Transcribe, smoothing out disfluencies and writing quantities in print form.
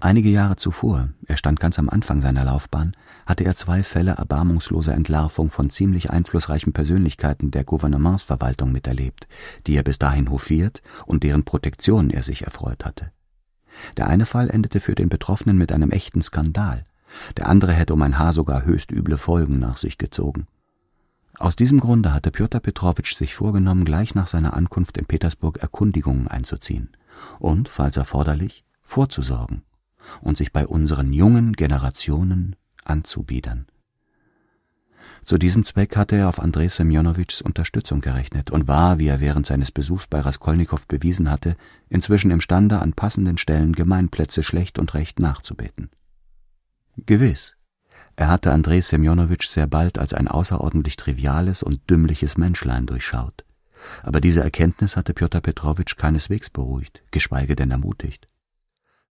Einige Jahre zuvor, er stand ganz am Anfang seiner Laufbahn, hatte er 2 Fälle erbarmungsloser Entlarvung von ziemlich einflussreichen Persönlichkeiten der Gouvernementsverwaltung miterlebt, die er bis dahin hofiert und deren Protektion er sich erfreut hatte. Der eine Fall endete für den Betroffenen mit einem echten Skandal, der andere hätte um ein Haar sogar höchst üble Folgen nach sich gezogen. Aus diesem Grunde hatte Pjotr Petrowitsch sich vorgenommen, gleich nach seiner Ankunft in Petersburg Erkundigungen einzuziehen und, falls erforderlich, vorzusorgen und sich bei unseren jungen Generationen anzubiedern. Zu diesem Zweck hatte er auf Andrei Semjonowitschs Unterstützung gerechnet und war, wie er während seines Besuchs bei Raskolnikow bewiesen hatte, inzwischen imstande, an passenden Stellen Gemeinplätze schlecht und recht nachzubeten. Gewiss, er hatte Andrei Semjonowitsch sehr bald als ein außerordentlich triviales und dümmliches Menschlein durchschaut, aber diese Erkenntnis hatte Pjotr Petrowitsch keineswegs beruhigt, geschweige denn ermutigt.